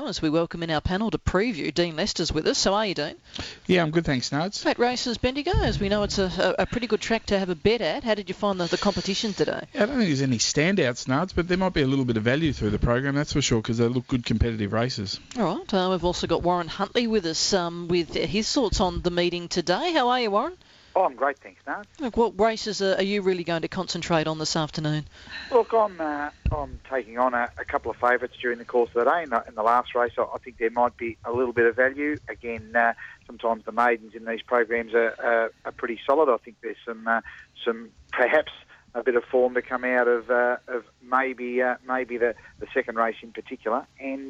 as we welcome in our panel to preview. Dean Lester's with us. So are you, Dean? Yeah, I'm good, thanks, Nards. Fat Races Bendigo, as we know it's a pretty good track to have a bet at. How did you find the competition today? I don't think there's any standouts, Nards, but there might be a little bit of value through the program, that's for sure, because they look good competitive races. All right. We've also got Warren Huntley with us with his thoughts on the meeting today. How are you, Warren? Oh, I'm great, thanks, Nard. Look, what races are you really going to concentrate on this afternoon? Look, I'm taking on a couple of favourites during the course of the day. In the last race, I think there might be a little bit of value. Again, sometimes the maidens in these programs are pretty solid. I think there's some perhaps a bit of form to come out of maybe the second race in particular. And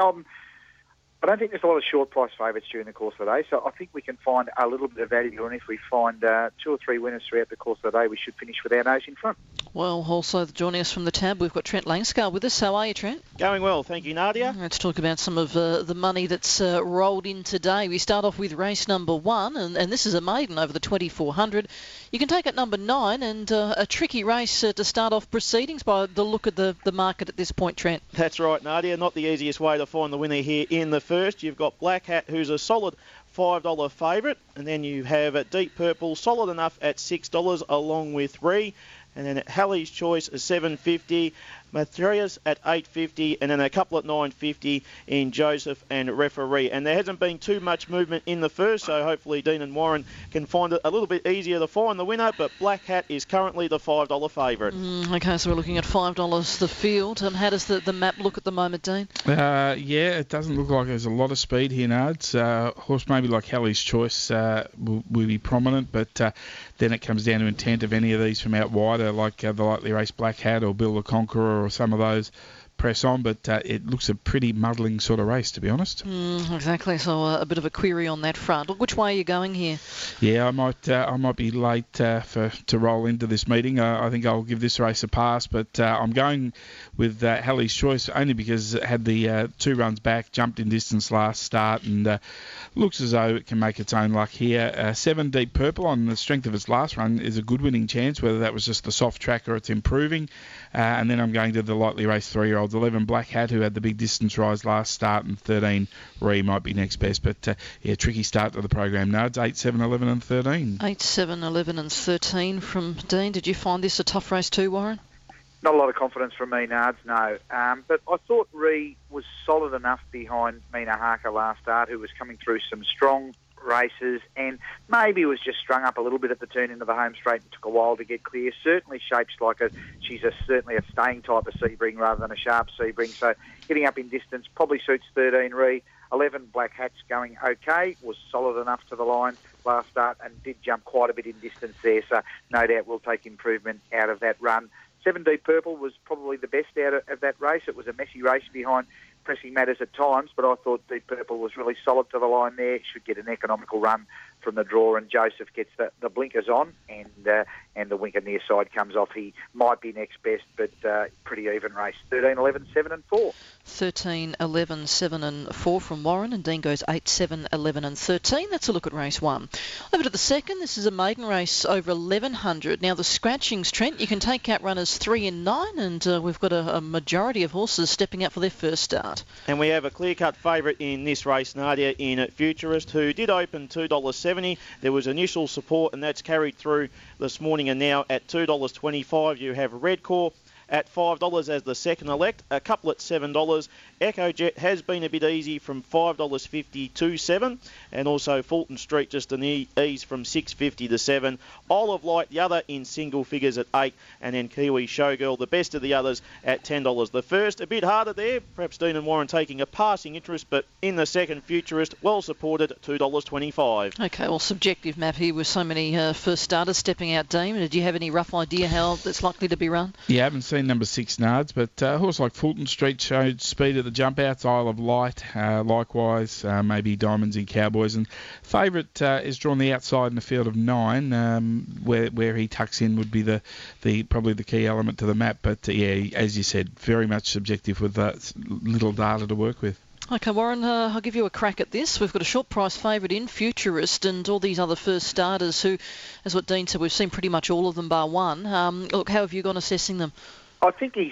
I don't think there's a lot of short price favourites during the course of the day, so I think we can find a little bit of value, and if we find 2 or 3 winners throughout the course of the day, we should finish with our nose in front. Well, also joining us from the tab, we've got Trent Langscale with us. How are you, Trent? Going well, thank you, Nadia. Let's talk about some of the money that's rolled in today. We start off with race number 1, and this is a maiden over the 2400. You can take it number 9, and a tricky race to start off proceedings by the look of the market at this point, Trent. That's right, Nadia. Not the easiest way to find the winner here in the first. You've got Black Hat, who's a solid $5 favourite, and then you have Deep Purple, solid enough at $6 along with Ree, and then at Halley's Choice is $7.50, Matthias at $8.50, and then a couple at $9.50 in Joseph and Referee. And there hasn't been too much movement in the first, so hopefully Dean and Warren can find it a little bit easier to find the winner, but Black Hat is currently the $5 favourite. Okay, so we're looking at $5 the field. How does the map look at the moment, Dean? Yeah, it doesn't look like there's a lot of speed here, Nards. Horse maybe like Halley's Choice will be prominent, but then it comes down to intent of any of these from out wider, like the lightly raced Black Hat or Bill the Conqueror or some of those press on, but it looks a pretty muddling sort of race, to be honest. Exactly, so a bit of a query on that front. Look, which way are you going here? Yeah, I might be late to roll into this meeting. I think I'll give this race a pass, but I'm going with Halley's Choice only because it had the 2 runs back, jumped in distance last start, and looks as though it can make its own luck here. 7 Deep Purple on the strength of its last run is a good winning chance, whether that was just the soft track or it's improving. And then I'm going to the lightly raced 3-year-olds. 11 Black Hat, who had the big distance rise last start, and 13 Ree might be next best. But tricky start to the program. Nards, 8, 7, 11 and 13. 8, 7, 11 and 13 from Dean. Did you find this a tough race too, Warren? Not a lot of confidence from me, Nards, no. But I thought Ree was solid enough behind Mina Harker last start, who was coming through some strong races and maybe was just strung up a little bit at the turn into the home straight and took a while to get clear. Certainly shapes like she's certainly a staying type of Sebring rather than a sharp Sebring. So getting up in distance probably suits 13 Ree. 11 Black Hat's going okay, was solid enough to the line last start and did jump quite a bit in distance there. So no doubt we'll take improvement out of that run. 7 Deep Purple was probably the best out of that race. It was a messy race behind pressing matters at times, but I thought Deep Purple was really solid to the line there. Should get an economical run from the draw, and Joseph gets the blinkers on, and the winker near side comes off. He might be next best, but pretty even race. 13, 11, 7 and 4. 13, 11, 7 and 4 from Warren, and Dean goes 8, 7, 11 and 13. That's a look at race 1. Over to the second. This is a maiden race over 1100. Now the scratchings, Trent, you can take out runners 3 and 9, and we've got a majority of horses stepping up for their first start. And we have a clear-cut favourite in this race, Nadia, in Futurist, who did open $2.70. There was initial support, and that's carried through this morning, and now at $2.25 you have Redcore at $5 as the second elect, a couple at $7. Echo Jet has been a bit easy from $5.50 to $7, and also Fulton Street just an ease from $6.50 to $7. Olive Light, the other in single figures at $8, and then Kiwi Showgirl, the best of the others, at $10. The first, a bit harder there, perhaps Dean and Warren taking a passing interest, but in the second, Futurist, well supported, $2.25. Okay, well, subjective map here with so many first starters stepping out, Dean. Did you have any rough idea how it's likely to be run? Yeah, I haven't seen number 6 Nards, but a horse like Fulton Street showed speed at the jump outs. Isle of Light, likewise, maybe Diamonds in Cowboys, and favourite is drawn the outside in the field of 9, where he tucks in would be the probably the key element to the map. But yeah, as you said, very much subjective with little data to work with. Okay, Warren, I'll give you a crack at this. We've got a short price favourite in Futurist, and all these other first starters who, as what Dean said, we've seen pretty much all of them bar one. Look, how have you gone assessing them? I think he's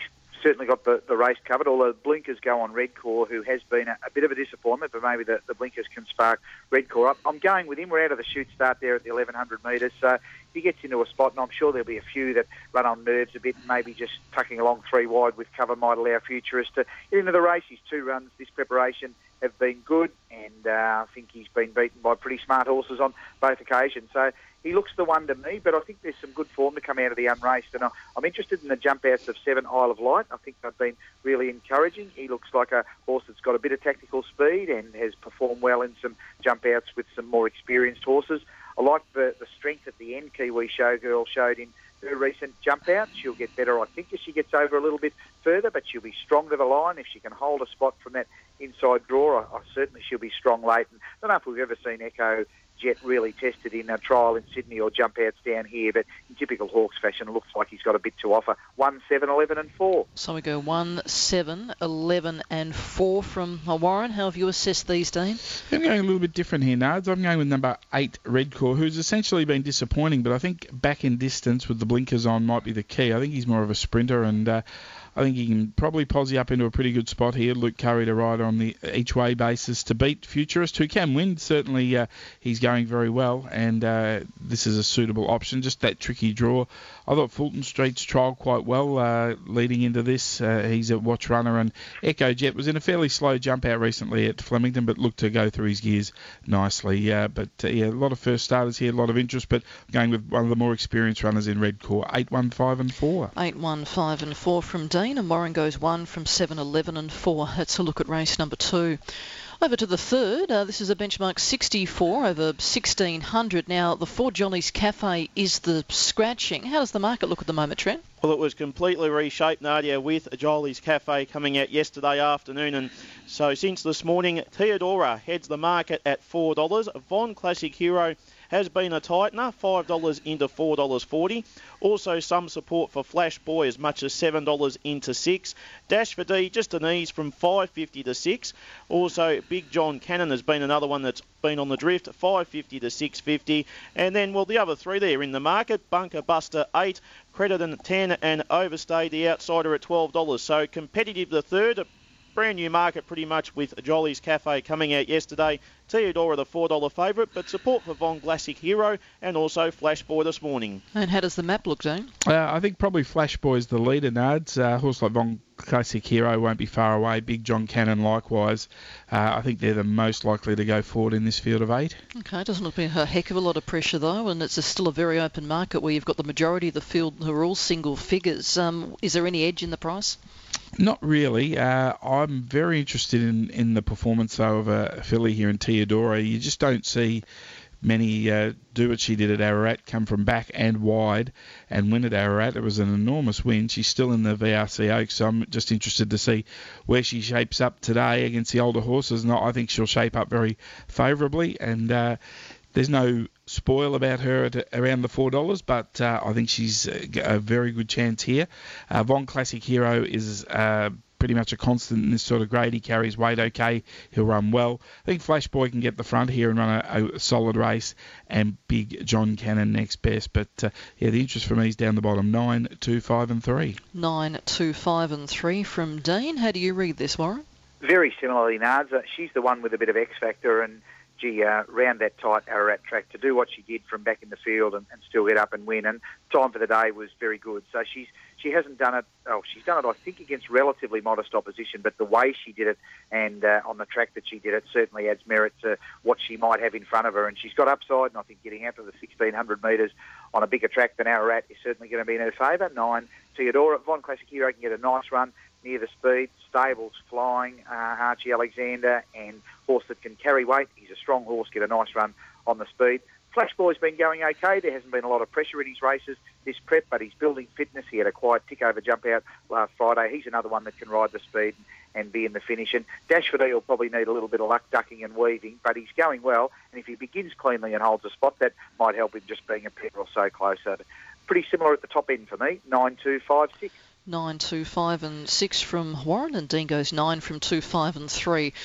certainly got the race covered, although blinkers go on Redcore, who has been a bit of a disappointment, but maybe the blinkers can spark Redcore up. I'm going with him. We're out of the chute start there at the 1,100 metres, so he gets into a spot, and I'm sure there'll be a few that run on nerves a bit, maybe just tucking along 3 wide with cover might allow Futurist to get into the race. His 2 runs this preparation have been good, and I think he's been beaten by pretty smart horses on both occasions. So he looks the one to me, but I think there's some good form to come out of the unraced, and I'm interested in the jump outs of 7 Isle of Light. I think they've been really encouraging. He looks like a horse that's got a bit of tactical speed and has performed well in some jump outs with some more experienced horses. I like the strength at the end Kiwi Showgirl showed in her recent jump out. She'll get better, I think, as she gets over a little bit further, but she'll be strong to the line. If she can hold a spot from that inside draw, I certainly she'll be strong late. And I don't know if we've ever seen Echo Jet really tested in a trial in Sydney or jump outs down here, but in typical Hawks fashion, it looks like he's got a bit to offer. 1, 7, 11 and 4. So we go 1, 7, 11 and 4 from Warren. How have you assessed these, Dean? I'm going a little bit different here, Nards. I'm going with number 8, Redcore, who's essentially been disappointing, but I think back in distance with the blinkers on might be the key. I think he's more of a sprinter, and I think he can probably posse up into a pretty good spot here. Luke Curry to ride on the each-way basis to beat Futurist, who can win. Certainly he's going very well, and this is a suitable option. Just that tricky draw. I thought Fulton Street's trialled quite well leading into this. He's a watch runner, and Echo Jet was in a fairly slow jump out recently at Flemington, but looked to go through his gears nicely. A lot of first starters here, a lot of interest, but going with one of the more experienced runners in Redcore, 8, 1, 5 and 4. 8, 1, 5 and 4 from Dean. And Warren goes 1 from 7, 11 and 4. Let's a look at race number 2. Over to the third. This is a benchmark 64 over 1,600. Now, the 4 Jolly's Cafe is the scratching. How does the market look at the moment, Trent? Well, it was completely reshaped, Nadia, with Jolly's Cafe coming out yesterday afternoon. And so since this morning, Theodora heads the market at $4. Von Classic Hero has been a tightener, $5 into $4.40. Also some support for Flash Boy, as much as $7 into $6. Dash for D, just an ease from $5.50 to $6. Also, Big John Cannon has been another one that's been on the drift, $5.50 to $6.50. And then, well, the other 3 there in the market, Bunker Buster 8, Crediton 10, and Overstay the outsider at $12. So competitive the third. Brand new market pretty much with Jolly's Cafe coming out yesterday. Theodora the $4 favourite, but support for Von Classic Hero and also Flash Boy this morning. And how does the map look, Dean? I think probably Flash Boy's the leader, Nards. Horse like Von Classic Hero won't be far away. Big John Cannon likewise. I think they're the most likely to go forward in this field of 8. Okay, it doesn't look like a heck of a lot of pressure though, and it's still a very open market where you've got the majority of the field who are all single figures. Is there any edge in the price? Not really. I'm very interested in the performance, though, of a filly here in Theodora. You just don't see many do what she did at Ararat, come from back and wide and win at Ararat. It was an enormous win. She's still in the VRC Oaks, so I'm just interested to see where she shapes up today against the older horses. And I think she'll shape up very favourably, and there's no spoil about her at around the $4, but I think she's a very good chance here. Von Classic Hero is pretty much a constant in this sort of grade. He carries weight okay. He'll run well. I think Flash Boy can get the front here and run a solid race, and Big John Cannon next best. But the interest for me is down the bottom, 9, 2, 5 and 3. 9, 2, 5 and 3 from Dean. How do you read this, Warren? Very similarly, Nards. She's the one with a bit of X factor, and round that tight Ararat track to do what she did from back in the field and still get up and win. And time for the day was very good. So she hasn't done it. Oh, she's done it, I think, against relatively modest opposition. But the way she did it and on the track that she did it certainly adds merit to what she might have in front of her. And she's got upside. And I think getting out to the 1,600 metres on a bigger track than Ararat is certainly going to be in her favour. 9, Theodora. Von Classic Hero can get a nice run near the speed. Stables flying, Archie Alexander, and horse that can carry weight. He's a strong horse, get a nice run on the speed. Flash Boy's been going okay. There hasn't been a lot of pressure in his races this prep, but he's building fitness. He had a quiet tick-over jump out last Friday. He's another one that can ride the speed and be in the finish. And Dashford will probably need a little bit of luck ducking and weaving, but he's going well. And if he begins cleanly and holds a spot, that might help him just being a pair or so closer. Pretty similar at the top end for me, 9, 2, 5, 6. 9, 2, 5 and 6 from Warren, and Dean goes 9 from 2, 5 and 3.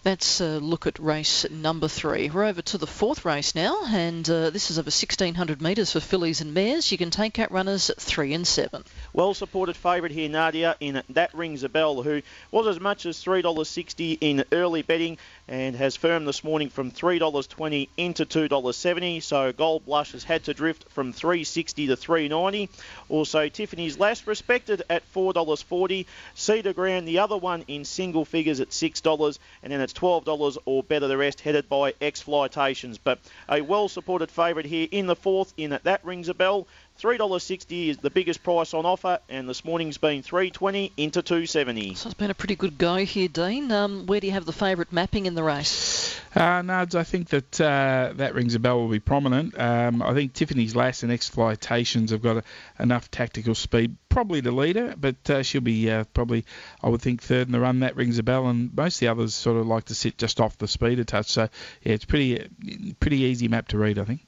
That's a look at race number 3. We're over to the 4th race now, and this is over 1,600 metres for fillies and mares. You can take out runners 3 and 7. Well-supported favourite here, Nadia, in That Rings a Bell, who was as much as $3.60 in early betting and has firmed this morning from $3.20 into $2.70. So Gold Blush has had to drift from $3.60 to $3.90. Also, Tiffany's Lass respected at $4.40. Cedar Ground, the other one in single figures at $6, and then it's $12 or better the rest, headed by X-Flitations. But a well-supported favourite here in the 4th in That Rings a Bell. $3.60 is the biggest price on offer, and this morning's been $3.20 into $2.70. So it's been a pretty good go here, Dean. Where do you have the favourite mapping in the race? Nards, I think that That Rings a Bell will be prominent. I think Tiffany's Lass and X-Flitations have got enough tactical speed probably to lead her, but she'll be probably, I would think, 3rd in the run. That Rings a Bell, and most of the others sort of like to sit just off the speed a touch. So, yeah, it's pretty easy map to read, I think.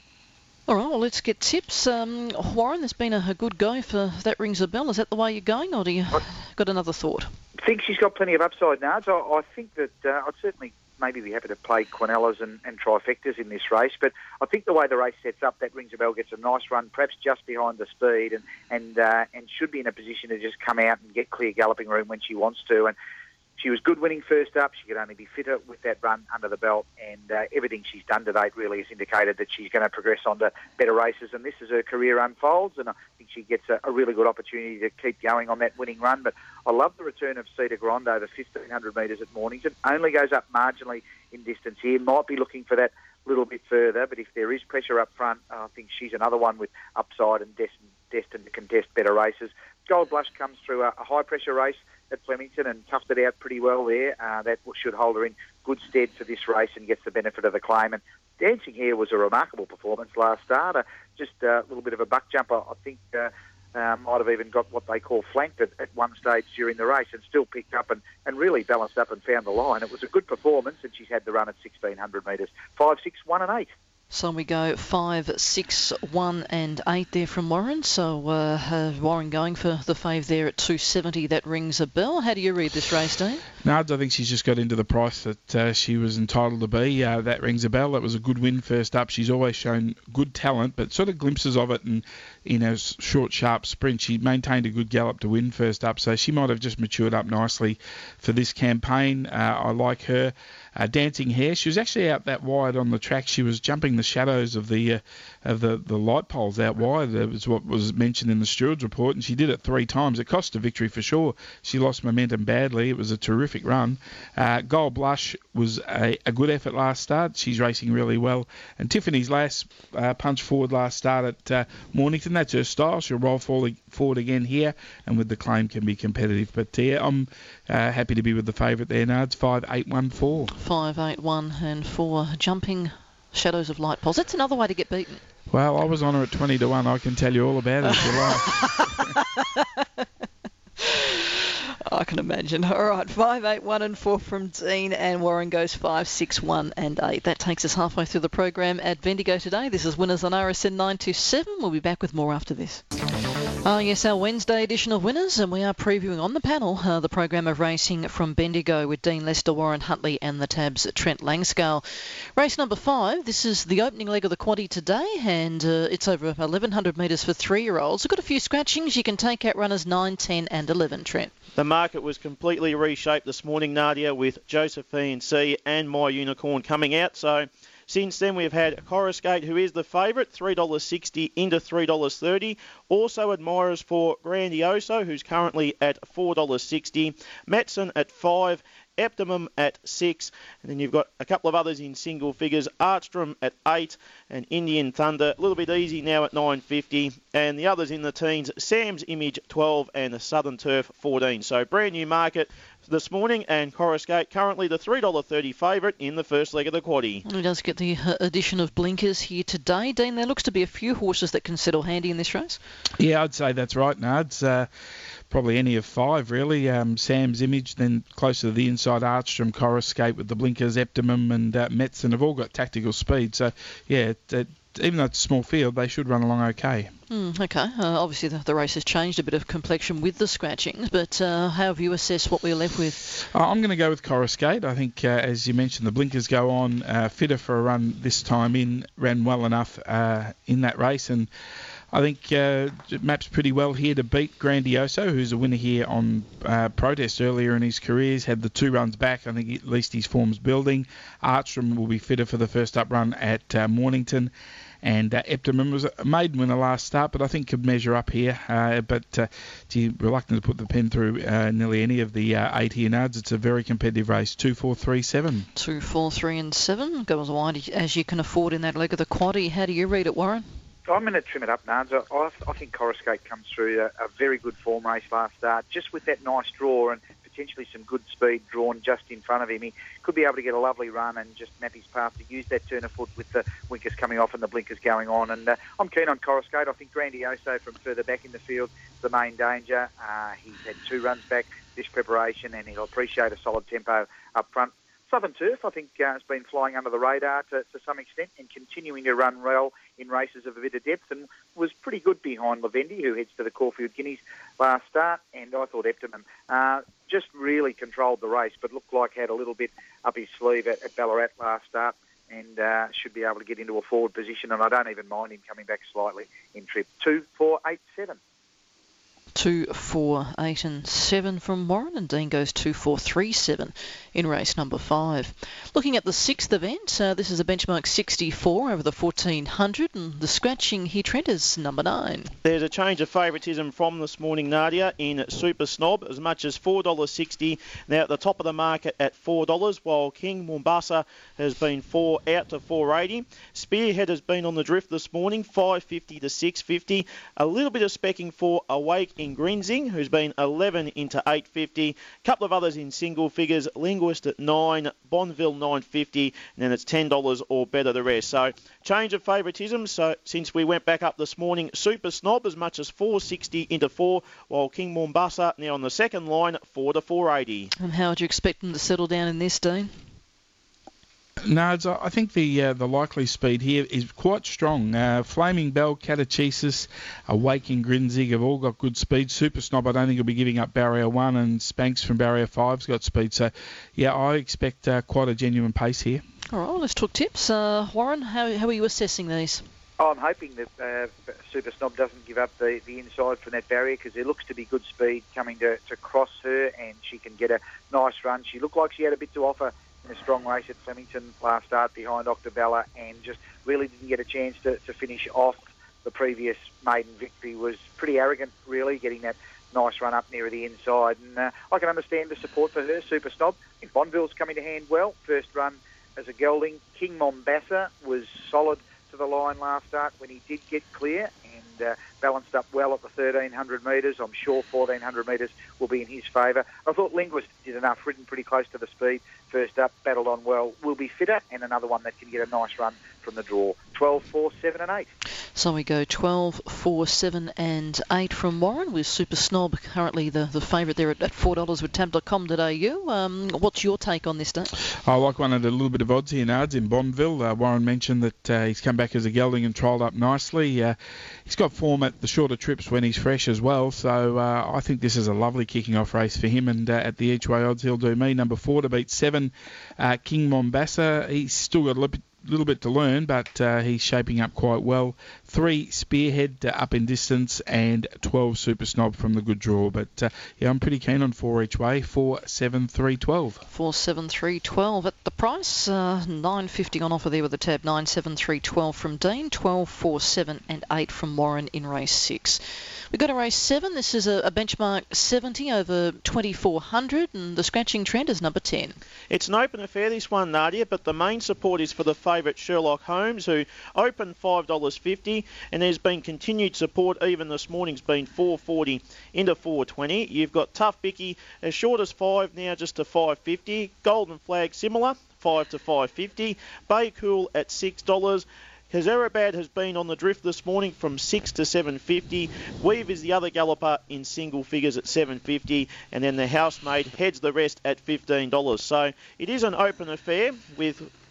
All right, well, let's get tips. Warren, there's been a good go for That Rings a Bell. Is that the way you're going, or do you got another thought? I think she's got plenty of upside, Nards. I think that I'd certainly maybe be happy to play Quinellas and trifectas in this race, but I think the way the race sets up, That Rings a Bell gets a nice run, perhaps just behind the speed, and should be in a position to just come out and get clear galloping room when she wants to. And she was good winning first up. She could only be fitter with that run under the belt, and everything she's done to date really has indicated that she's going to progress on to better races, and this as her career unfolds, and I think she gets a really good opportunity to keep going on that winning run. But I love the return of Cedar Grande over 1,500 metres at Mornington. Only goes up marginally in distance here. Might be looking for that little bit further, but if there is pressure up front, I think she's another one with upside and destined to contest better races. Gold Blush comes through a high-pressure race at Flemington and toughed it out pretty well there. That should hold her in good stead for this race and gets the benefit of the claim. And Dancing Hare was a remarkable performance last start. Just a little bit of a buck jumper. I think might have even got what they call flanked at one stage during the race and still picked up and really balanced up and found the line. It was a good performance, and she's had the run at 1,600 metres. 5, 6, 1 and 8. So we go 5, 6, 1 and 8 there from Warren. So Warren going for the fave there at 270. That Rings a Bell. How do you read this race, Dean? Nards, I think she's just got into the price that she was entitled to be. That Rings a Bell. That was a good win first up. She's always shown good talent, but sort of glimpses of it in a short, sharp sprint. She maintained a good gallop to win first up, so she might have just matured up nicely for this campaign. I like her. Dancing Hare, she was actually out that wide on the track. She was jumping the shadows of the light poles out wide. That was what was mentioned in the steward's report, and she did it 3 times. It cost a victory for sure. She lost momentum badly. It was a terrific run. Gold Blush was a good effort last start. She's racing really well. And Tiffany's Lass punched forward last start at Mornington. That's her style. She'll roll forward again here, and with the claim can be competitive. But yeah, I'm happy to be with the favourite there, Nards. 5, 8, 1, 4. 5, 8, 1 and 4. Jumping shadows of light poles. That's another way to get beaten. Well, I was on her at 20 to 1. I can tell you all about it if you like. I can imagine. All right, 5, 8, 1 and 4 from Dean, and Warren goes 5, 6, 1 and 8. That takes us halfway through the program at Bendigo today. This is Winners on RSN 927. We'll be back with more after this. Yes, our Wednesday edition of Winners, and we are previewing on the panel the program of racing from Bendigo with Dean Lester, Warren Huntley and the Tabs Trent Langscale. Race number 5, this is the opening leg of the quaddie today, and it's over 1,100 metres for 3-year-olds. We've got a few scratchings. You can take out runners 9, 10 and 11, Trent. The market was completely reshaped this morning, Nadia, with Josephine C and My Unicorn coming out, so since then, we've had Coruscate, who is the favourite, $3.60 into $3.30. Also admirers for Grandioso, who's currently at $4.60. Matson at 5. Optimum at 6, and then you've got a couple of others in single figures. Archstrom at 8, and Indian Thunder a little bit easy now at $9.50, and the others in the teens, Sam's Image 12 and the Southern Turf 14. So brand new market this morning, and Coruscate currently the $3.30 favourite in the first leg of the quaddie. He does get the addition of blinkers here today. Dean, there looks to be a few horses that can settle handy in this race. Yeah, I'd say that's right, Nards. Probably any of 5, really. Sam's Image, then closer to the inside, Archstrom, Coruscate with the blinkers, Optimum and Metzen have all got tactical speed. So, yeah, even though it's a small field, they should run along okay. Okay. Obviously, the race has changed a bit of complexion with the scratchings, but how have you assessed what we're left with? I'm going to go with Coruscate. I think, as you mentioned, the blinkers go on. Fitter for a run this time in, ran well enough in that race, and I think it maps pretty well here to beat Grandioso, who's a winner here on protest earlier in his career. He's had the 2 runs back. I think at least his form's building. Archram will be fitter for the first up run at Mornington. And Eptimum was a maiden winner last start, but I think could measure up here. But reluctant to put the pen through nearly any of the 8 here nards. It's a very competitive race. 2, 4, 3, 7. 2, 4, 3 and 7. Go as wide as you can afford in that leg of the quaddie. How do you read it, Warren? I'm going to trim it up, Nards. I think Coruscate comes through a very good form race last start, just with that nice draw and potentially some good speed drawn just in front of him. He could be able to get a lovely run and just map his path to use that turn of foot with the winkers coming off and the blinkers going on. And I'm keen on Coruscate. I think Grandioso from further back in the field is the main danger. He's had 2 runs back this preparation, and he'll appreciate a solid tempo up front. Southern Turf, I think, has been flying under the radar to some extent and continuing to run well in races of a bit of depth, and was pretty good behind Lavendi, who heads to the Caulfield Guineas last start. And I thought Eptimum just really controlled the race, but looked like had a little bit up his sleeve at Ballarat last start, and should be able to get into a forward position. And I don't even mind him coming back slightly in trip. 2, 4, 8, 7. 2, 4, 8 and 7 from Warren, and Dean goes 2, 4, 3, 7 in race number 5. Looking at the 6th event, this is a benchmark 64 over the 1400, and the scratching here, Trent, is number 9. There's a change of favouritism from this morning, Nadia, in Super Snob, as much as $4.60. Now at the top of the market at $4, while King Mombasa has been out to $4.80. Spearhead has been on the drift this morning, $5.50 to $6.50. A little bit of specking for Awake in Grinzing, who's been 11 into $8.50. Couple of others in single figures, Linguist at $9, Bonville $9.50, and then it's $10 or better the rest. So change of favouritism. So since we went back up this morning, Super Snob as much as $4.60 into 4, while King Mombasa now on the second line, $4 to $4.80. And how would you expect them to settle down in this, Dean? No, I think the likely speed here is quite strong. Flaming Bell, Catechesis, Awake and Grinzig have all got good speed. Super Snob, I don't think he'll be giving up Barrier 1, and Spanx from Barrier 5's got speed. So, yeah, I expect quite a genuine pace here. All right, well, let's talk tips. Warren, how are you assessing these? I'm hoping that Super Snob doesn't give up the inside from that barrier, because there looks to be good speed coming to cross her, and she can get a nice run. She looked like she had a bit to offer in a strong race at Flemington last start behind Octabella, and just really didn't get a chance to finish off the previous maiden victory. Was pretty arrogant, really, getting that nice run up near the inside. And I can understand the support for her, Super Snob. I think Bonville's coming to hand well. First run as a gelding. King Mombasa was solid to the line last start when he did get clear, and balanced up well at the 1,300 metres. I'm sure 1,400 metres will be in his favour. I thought Linguist did enough, ridden pretty close to the speed. First up, battled on well, will be fitter, and another one that can get a nice run from the draw. 12, 4, 7 and 8. So we go 12, 4, 7 and 8 from Warren, with Super Snob currently the favourite there at $4 with tab.com.au. What's your take on this, Day? I like one at a little bit of odds here, Nards, in Bonville. Warren mentioned that he's come back as a gelding and trialled up nicely. He's got form at the shorter trips when he's fresh as well, so I think this is a lovely kicking off race for him, and at the each way odds he'll do me. Number 4 to beat 7, King Mombasa. He's still got a little bit to learn, but he's shaping up quite well. 3, Spearhead up in distance, and 12, Super Snob from the good draw. But yeah, I'm pretty keen on 4 each way. 4, 7, 3, 12. 4, 7, 3, 12 at the price. $9.50 on offer there with the tab. 9, 7, 3, 12 from Dean. 12, 4, 7 and 8 from Warren in race 6. We go to race 7. This is a benchmark 70 over 2,400, and the scratching trend is number 10. It's an open affair, this one, Nadia, but the main support is for the favourite Sherlock Holmes, who opened $5.50, and there's been continued support. Even this morning's been $4.40 into $4.20. You've got Tough Bicky as short as 5, now just to $5.50. Golden Flag similar, 5 to $5.50. Bay Cool at $6. Hazarabad has been on the drift this morning from $6 to $7.50. Weave is the other galloper in single figures at $7.50, and then the Housemaid heads the rest at $15. So it is an open affair with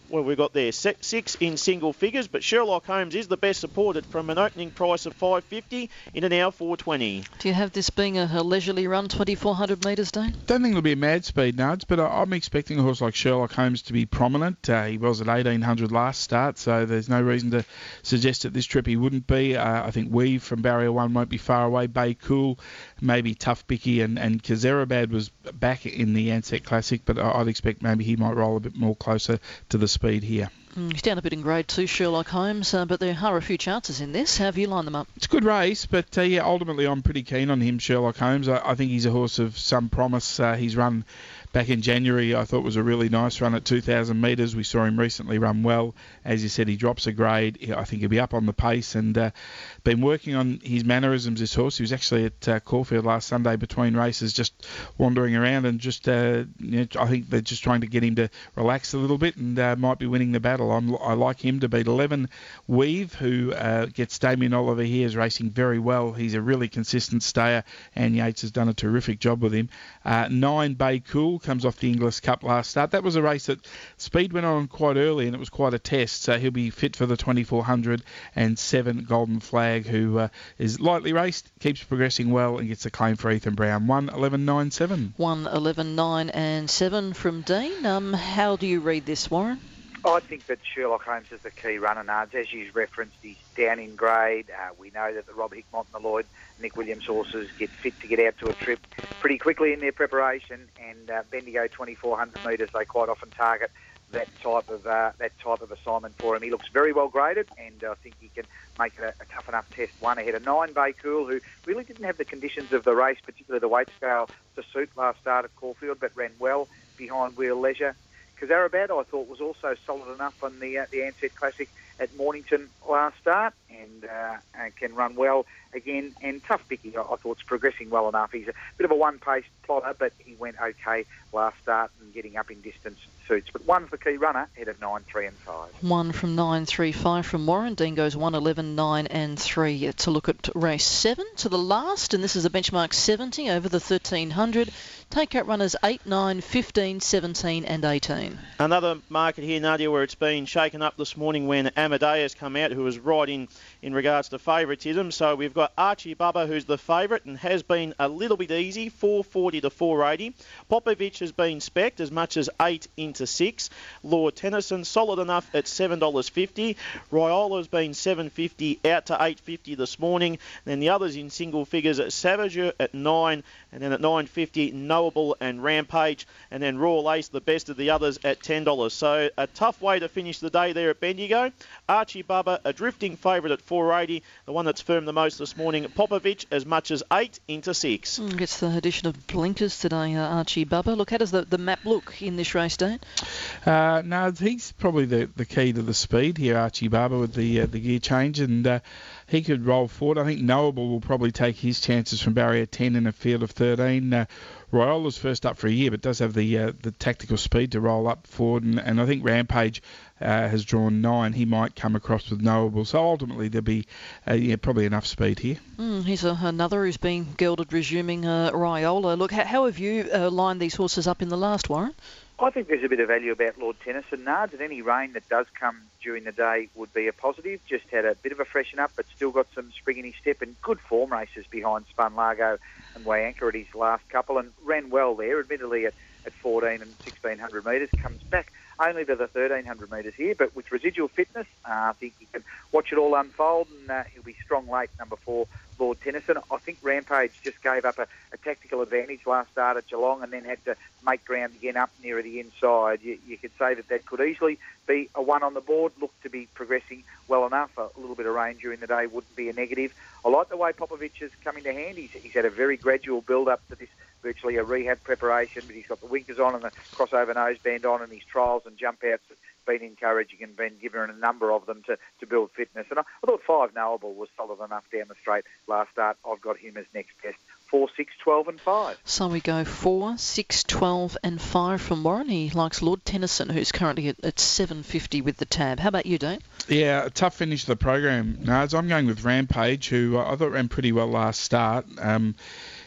Well, we've got there 6 in single figures, but Sherlock Holmes is the best supported from an opening price of $5.50 in an hour 4:20. Do you have this being a leisurely run, 2,400 metres, Dane? Don't think it'll be a mad speed, Nards, but I'm expecting a horse like Sherlock Holmes to be prominent. He was at 1,800 last start, so there's no reason to suggest that this trip he wouldn't be. I think Weave from Barrier 1 won't be far away. Bay Cool, maybe Tough Bicky, and Kazerabad was back in the Ansett Classic, but I'd expect maybe he might roll a bit more closer to the speed here. He's down a bit in grade 2, Sherlock Holmes, but there are a few chances in this. How have you lined them up? It's a good race, but ultimately I'm pretty keen on him, Sherlock Holmes. I think he's a horse of some promise. He's run back in January, I thought was a really nice run at 2,000 metres. We saw him recently run well. As you said, he drops a grade. I think he'll be up on the pace and been working on his mannerisms, this horse. He was actually at Caulfield last Sunday between races, just wandering around and just, I think they're just trying to get him to relax a little bit and might be winning the battle. I like him to beat 11 Weave, who gets Damien Oliver here, is racing very well. He's a really consistent stayer, and Yates has done a terrific job with him. 9 Bay Cool comes off the Inglis Cup last start. That was a race that speed went on quite early and it was quite a test, so he'll be fit for the 2,400. And 7 Golden Flag, who is lightly raced, keeps progressing well and gets a claim for Ethan Brown. 1-11-9-7. 1-11-9-7 from Dean. How do you read this, Warren? I think that Sherlock Holmes is the key runner, Nards. As you referenced, he's down in grade. We know that the Rob Hickmott and the Lloyd Nick Williams horses get fit to get out to a trip pretty quickly in their preparation, and Bendigo 2,400 metres, they quite often target that type of assignment for him. He looks very well graded, and I think he can make it a tough enough test. 1 ahead of 9 Bay Cool, who really didn't have the conditions of the race, particularly the weight scale, to suit last start at Caulfield, but ran well behind Wheel Leisure. Kazarabad, I thought, was also solid enough on the Ansett Classic at Mornington last start and can run well again. And Tough Bicky, I thought, is progressing well enough. He's a bit of a one-pace plotter, but he went okay last start and getting up in distance suits. But 1's the key runner, head of 9, 3 and 5. 1 from 9, 3, 5 from Warren. Dean goes 1, 11, 9 and 3. To look at race 7 to the last, and this is a benchmark 70 over the 1,300. Take out runners 8, 9, 15, 17 and 18. Another market here, Nadia, where it's been shaken up this morning when Amadeus come out, who was right in regards to favouritism. So we've got Archie Bubba, who's the favourite and has been a little bit easy, 440 to 480. Popovich has been specced as much as 8 into 6. Lord Tennyson, solid enough at $7.50. Royola's been $7.50 out to $8.50 this morning. Then the others in single figures at Savager at 9, and then at $9.50 Knowable and Rampage, and then Royal Ace, the best of the others, at $10. So a tough way to finish the day there at Bendigo. Archie Bubba, a drifting favourite at 480. The one that's firmed the most this morning, Popovich, as much as 8 into 6. Gets the addition of blinkers today, Archie Bubba. Look, how does the map look in this race, Dane? No, he's probably the key to the speed here, Archie Bubba, with the gear change, and he could roll forward. I think Knowable will probably take his chances from barrier 10 in a field of 13. Royola's first up for a year, but does have the tactical speed to roll up forward, and I think Rampage has drawn 9. He might come across with Knowable, so ultimately there'll be probably enough speed here. Here's another who's been gelded, resuming Riola. Look, how have you lined these horses up in the last, Warren? I think there's a bit of value about Lord Tennyson, Nards, and any rain that does come during the day would be a positive. Just had a bit of a freshen up, but still got some spring in his step and good form races behind Spun Largo and Wayanka at his last couple, and ran well there, admittedly at 14 and 1,600 metres. Comes back only to the 1,300 metres here, but with residual fitness, I think he can watch it all unfold, and he'll be strong late, number 4, Lord Tennyson. I think Rampage just gave up a tactical advantage last start at Geelong and then had to make ground again up nearer the inside. You could say that could easily be a 1 on the board. Looked to be progressing well enough. A little bit of rain during the day wouldn't be a negative. I like the way Popovich has come into hand. He's had a very gradual build-up to this, virtually a rehab preparation, but he's got the winkers on and the crossover noseband on, and his trials and jump outs have been encouraging and been given a number of them to build fitness. And I thought 5 Knowable was solid enough down the straight last start. I've got him as next best. 4, 6, 12 and 5. So we go 4, 6, 12 and 5 from Warren. He likes Lord Tennyson, who's currently at $7.50 with the tab. How about you, Dane? Yeah, a tough finish to the program, Nards. I'm going with Rampage, who I thought ran pretty well last start.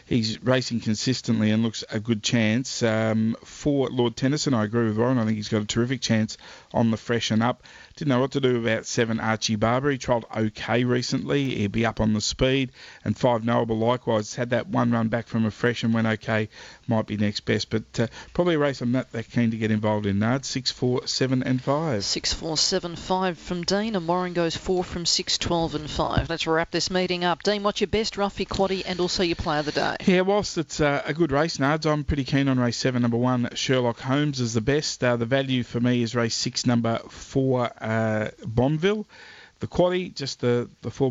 he's racing consistently and looks a good chance. For Lord Tennyson, I agree with Warren. I think he's got a terrific chance on the freshen up. Didn't know what to do about 7 Archie Barber. He trialled okay recently. He'll be up on the speed. And 5 Knowable likewise. Had that one run back from a fresh and went okay. Might be next best. But probably a race I'm not that keen to get involved in, Nard. 6, 4, 7 and 5. 6, 4, 7, 5 from Dean, and Warren goes 4 from 6, 12 and 5. Let's wrap this meeting up. Dean, what's your best roughie, quaddie, and also your play of the day? Yeah, whilst it's a good race, Nards, I'm pretty keen on race 7, number 1, Sherlock Holmes is the best. The value for me is race 6, number 4, Bonville. The quaddie, just the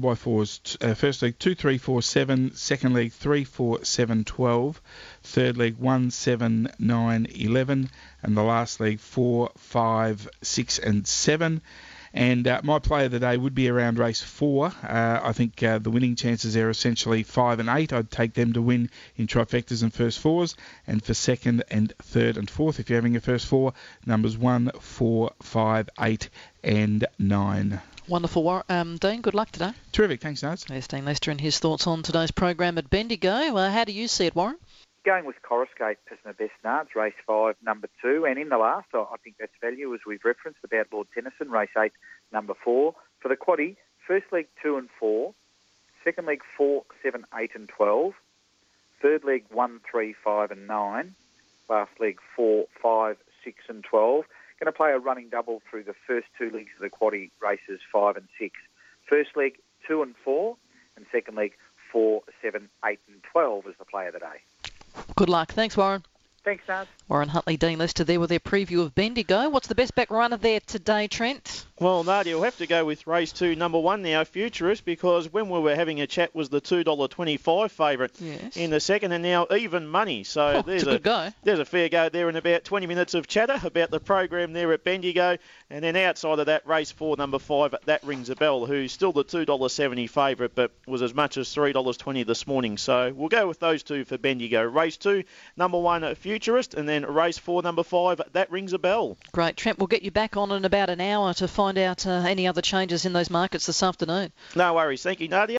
4x4s. First leg 2, 3, 4, 7. Second leg 3, 4, 7, 12. Third leg 1, 7, 9, 11. And the last leg 4, 5, 6 and 7. And my play of the day would be around race 4. I think the winning chances are essentially 5 and 8. I'd take them to win in trifectas and first fours. And for second and third and fourth, if you're having a first 4, numbers 1, 4, 5, 8 and 9. Wonderful, Dean. Good luck today. Terrific. Thanks, Naz. There's Dean Lester and his thoughts on today's program at Bendigo. How do you see it, Warren? Going with Coruscate as my best Nards, race 5, number 2. And in the last, I think that's value, as we've referenced, about Lord Tennyson, race 8, number 4. For the quaddie, first leg 2 and 4. Second leg 4, 7, 8 and 12. Third leg 1, 3, 5 and 9. Last leg 4, 5, 6 and 12. Going to play a running double through the first 2 legs of the quaddie, races 5 and 6. First leg 2 and 4. And second leg 4, 7, 8 and 12 is the play of the day. Good luck. Thanks, Warren. Thanks, Naz. Warren Huntley, Dean Lester there with their preview of Bendigo. What's the best back runner there today, Trent? Well, Nadia, we'll have to go with race 2, number 1 now, Futurist, because when we were having a chat was the $2.25 favourite in the second, and now even money. So there's a good go. There's a fair go there in about 20 minutes of chatter about the program there at Bendigo. And then outside of that, race 4, number 5, That Rings a Bell, who's still the $2.70 favourite, but was as much as $3.20 this morning. So we'll go with those 2 for Bendigo. Race 2, number 1, Futurist, and then race 4, number 5, That Rings a Bell. Great, Trent. We'll get you back on in about an hour to find out any other changes in those markets this afternoon. No worries. Thank you, Nadia.